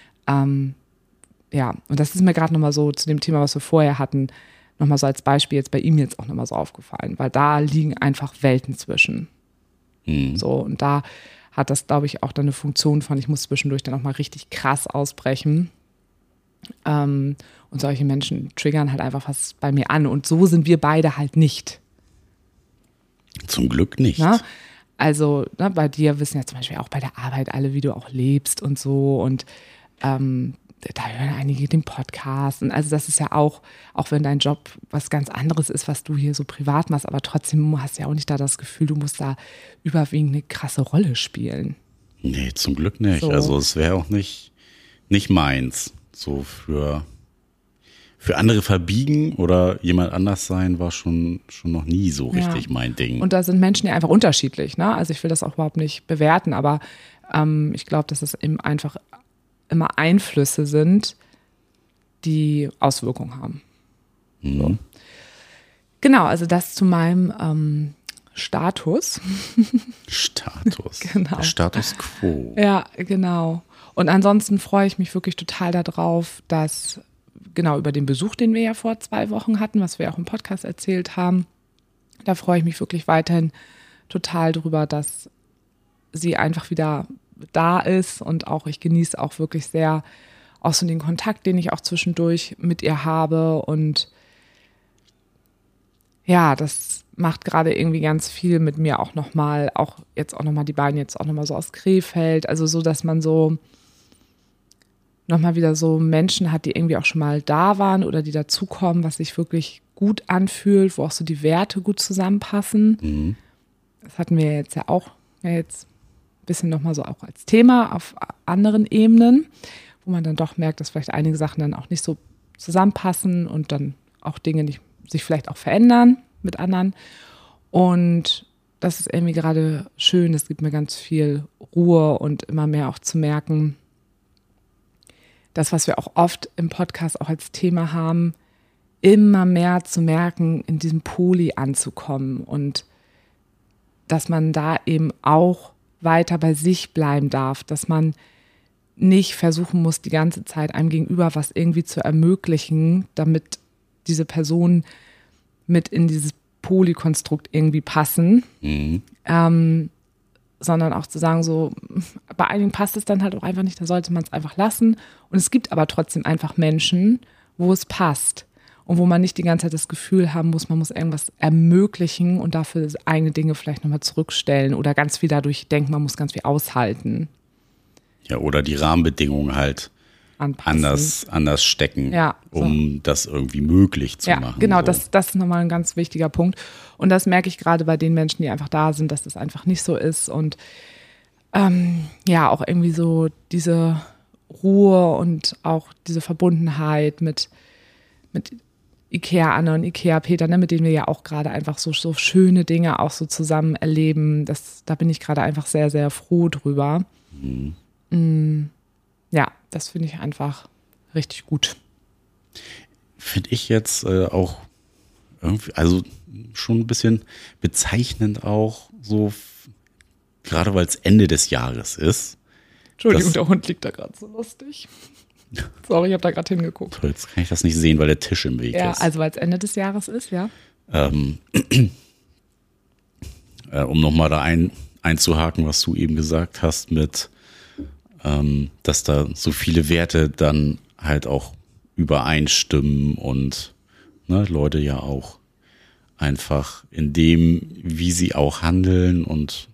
Ja, und das ist mir gerade nochmal so zu dem Thema, was wir vorher hatten, nochmal so als Beispiel jetzt bei ihm jetzt auch nochmal so aufgefallen, weil da liegen einfach Welten zwischen. So, und da hat das, glaube ich, auch dann eine Funktion von, ich muss zwischendurch dann auch mal richtig krass ausbrechen. Und solche Menschen triggern halt einfach was bei mir an. Und so sind wir beide halt nicht.
Zum Glück nicht.
Na? Also bei dir wissen ja zum Beispiel auch bei der Arbeit alle, wie du auch lebst und so. Und da hören einige den Podcast. Und also das ist ja auch wenn dein Job was ganz anderes ist, was du hier so privat machst, aber trotzdem hast du ja auch nicht da das Gefühl, du musst da überwiegend eine krasse Rolle spielen.
Nee, zum Glück nicht.
So.
Also es wäre auch nicht meins. so für andere verbiegen oder jemand anders sein war schon noch nie so richtig mein Ding.
Und da sind Menschen ja einfach unterschiedlich, ne? Also ich will das auch überhaupt nicht bewerten, aber ich glaube, dass es eben einfach immer Einflüsse sind, die Auswirkungen haben. So. Genau, also das zu meinem Status.
Status.
Genau.
Status quo.
Ja, genau. Und ansonsten freue ich mich wirklich total darauf, dass genau über den Besuch, den wir ja vor 2 Wochen hatten, was wir auch im Podcast erzählt haben, da freue ich mich wirklich weiterhin total drüber, dass sie einfach wieder da ist und auch ich genieße auch wirklich sehr auch so den Kontakt, den ich auch zwischendurch mit ihr habe und ja, das macht gerade irgendwie ganz viel mit mir auch nochmal, auch nochmal die beiden jetzt auch nochmal so aus Krefeld, also so, dass man so nochmal wieder so Menschen hat, die irgendwie auch schon mal da waren oder die dazukommen, was sich wirklich gut anfühlt, wo auch so die Werte gut zusammenpassen. Das hatten wir jetzt ja auch jetzt ein bisschen nochmal so auch als Thema auf anderen Ebenen, wo man dann doch merkt, dass vielleicht einige Sachen dann auch nicht so zusammenpassen und dann auch Dinge nicht, sich vielleicht auch verändern mit anderen. Und das ist irgendwie gerade schön, es gibt mir ganz viel Ruhe und immer mehr auch zu merken, das, was wir auch oft im Podcast auch als Thema haben, immer mehr zu merken, in diesem Poli anzukommen und dass man da eben auch weiter bei sich bleiben darf, dass man nicht versuchen muss, die ganze Zeit einem Gegenüber was irgendwie zu ermöglichen, damit diese Personen mit in dieses Polykonstrukt irgendwie passen, sondern auch zu sagen, so bei einigen passt es dann halt auch einfach nicht, da sollte man es einfach lassen. Und es gibt aber trotzdem einfach Menschen, wo es passt und wo man nicht die ganze Zeit das Gefühl haben muss, man muss irgendwas ermöglichen und dafür eigene Dinge vielleicht nochmal zurückstellen oder ganz viel dadurch denken, man muss ganz viel aushalten.
Ja, oder die Rahmenbedingungen halt anders stecken, um das irgendwie möglich zu machen.
Genau,
so.
das ist nochmal ein ganz wichtiger Punkt. Und das merke ich gerade bei den Menschen, die einfach da sind, dass das einfach nicht so ist. Und auch irgendwie so diese Ruhe und auch diese Verbundenheit mit Ikea Anne und Ikea Peter, ne, mit denen wir ja auch gerade einfach so schöne Dinge auch so zusammen erleben. Da bin ich gerade einfach sehr, sehr froh drüber. Ja, das finde ich einfach richtig gut.
Finde ich jetzt auch irgendwie, also schon ein bisschen bezeichnend auch so, gerade weil es Ende des Jahres ist.
Entschuldigung, der Hund liegt da gerade so lustig. Sorry, ich habe da gerade hingeguckt.
Jetzt kann ich das nicht sehen, weil der Tisch im Weg ist.
Ja, also weil es Ende des Jahres ist, ja.
Um nochmal da einzuhaken, was du eben gesagt hast mit dass da so viele Werte dann halt auch übereinstimmen und Leute ja auch einfach in dem, wie sie auch handeln und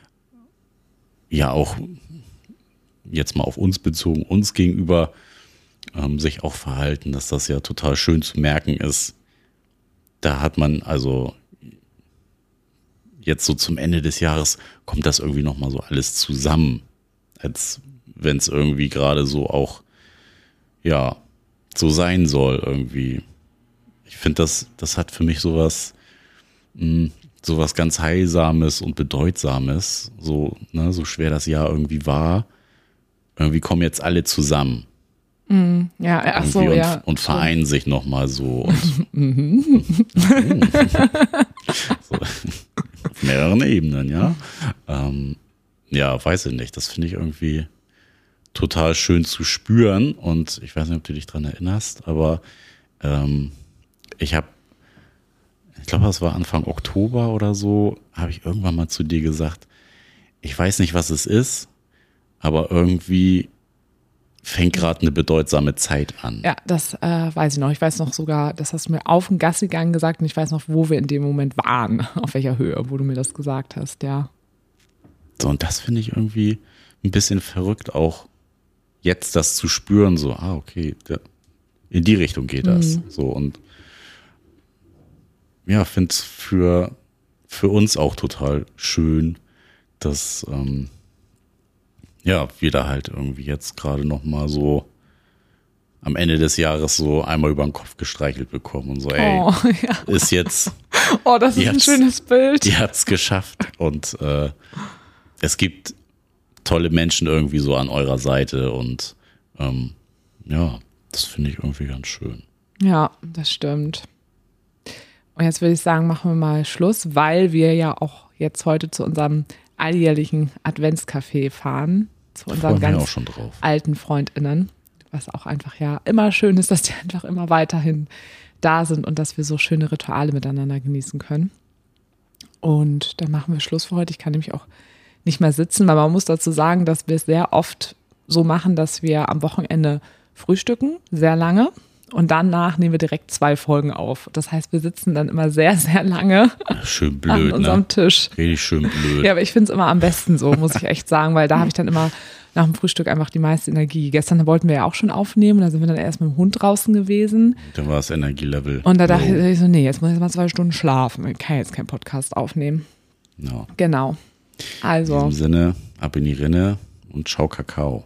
ja auch jetzt mal auf uns bezogen, uns gegenüber sich auch verhalten, dass das ja total schön zu merken ist. Da hat man also jetzt so zum Ende des Jahres kommt das irgendwie nochmal so alles zusammen, als wenn es irgendwie gerade so auch, ja, so sein soll irgendwie. Ich finde, das hat für mich sowas ganz Heilsames und Bedeutsames, so schwer das Jahr irgendwie war. Irgendwie kommen jetzt alle zusammen.
Ja, ach so, ja.
Und vereinen sich nochmal so. So. Auf mehreren Ebenen, ja. Ja, weiß ich nicht. Das finde ich irgendwie total schön zu spüren. Und ich weiß nicht, ob du dich dran erinnerst, aber ich glaube, das war Anfang Oktober oder so, habe ich irgendwann mal zu dir gesagt, ich weiß nicht, was es ist, aber irgendwie fängt gerade eine bedeutsame Zeit an.
Ja, das weiß ich noch. Ich weiß noch sogar, das hast du mir auf den Gassigang gesagt und ich weiß noch, wo wir in dem Moment waren, auf welcher Höhe, wo du mir das gesagt hast, ja.
So, und das finde ich irgendwie ein bisschen verrückt, auch jetzt das zu spüren, so, okay, in die Richtung geht das. So, und ja, finde es für uns auch total schön, dass wir da halt irgendwie jetzt gerade nochmal so am Ende des Jahres so einmal über den Kopf gestreichelt bekommen und so, ey, ist jetzt.
Oh, das ist ein schönes Bild.
Die hat's geschafft und es gibt tolle Menschen irgendwie so an eurer Seite und das finde ich irgendwie ganz schön.
Ja, das stimmt. Und jetzt würde ich sagen, machen wir mal Schluss, weil wir ja auch jetzt heute zu unserem alljährlichen Adventscafé fahren, zu unseren ganz alten FreundInnen, was auch einfach ja immer schön ist, dass die einfach immer weiterhin da sind und dass wir so schöne Rituale miteinander genießen können. Und dann machen wir Schluss für heute. Ich kann nämlich auch nicht mehr sitzen, weil man muss dazu sagen, dass wir es sehr oft so machen, dass wir am Wochenende frühstücken, sehr lange. Und danach nehmen wir direkt 2 Folgen auf. Das heißt, wir sitzen dann immer sehr, sehr lange
schön blöd,
an unserem Tisch.
Richtig schön blöd.
Ja, aber ich finde es immer am besten so, muss ich echt sagen, weil da habe ich dann immer nach dem Frühstück einfach die meiste Energie. Gestern wollten wir ja auch schon aufnehmen, da sind wir dann erst mit dem Hund draußen gewesen.
Dann war das Energielevel.
Und da dachte ich so, nee, jetzt muss ich mal 2 Stunden schlafen. Ich kann jetzt keinen Podcast aufnehmen.
No.
Genau. Also.
In diesem Sinne, ab in die Rinne und ciao Kakao.